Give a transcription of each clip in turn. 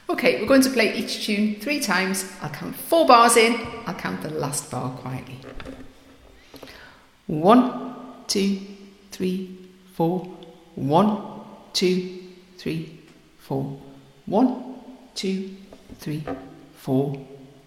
Okay, we're going to play each tune 3 times. I'll count 4 bars in. I'll count the last bar quietly. 1, 2, 3, 4. 1, 2, 3, 4. 1, 2, 3, 4.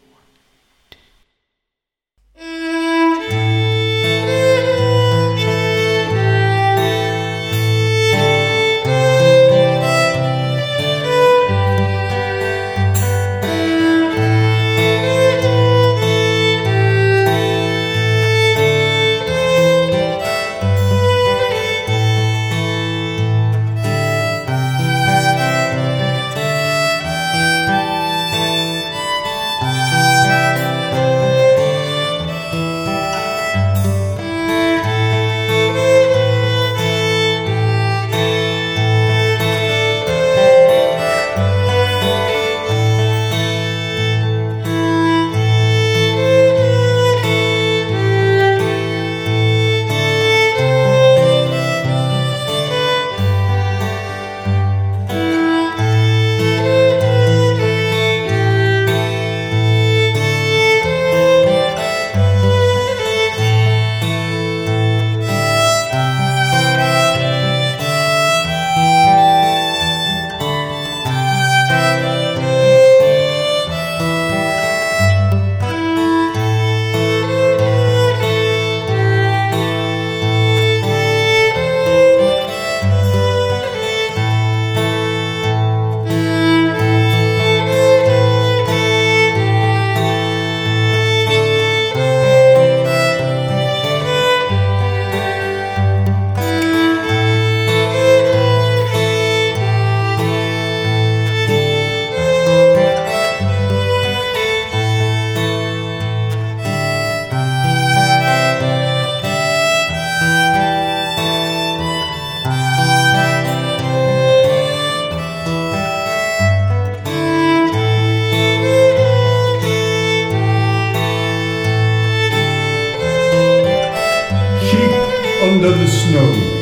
Under the Snow.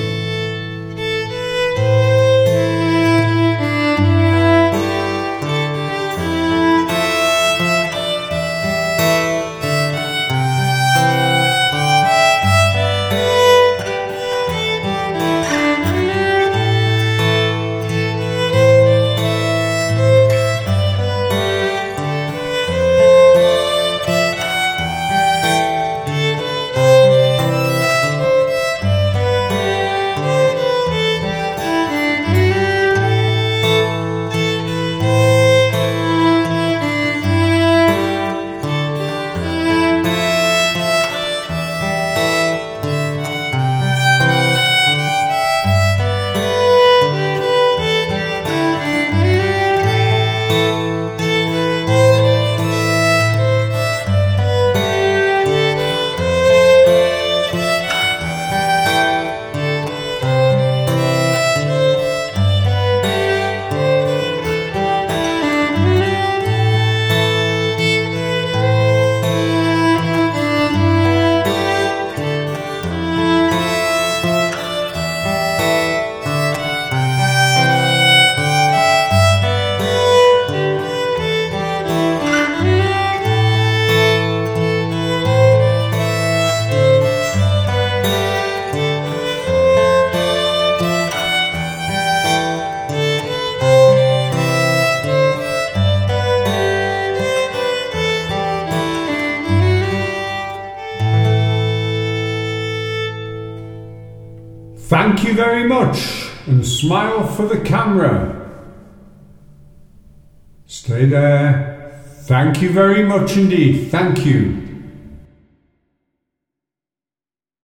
Thank you very much, and smile for the camera. Stay there. Thank you very much indeed. Thank you.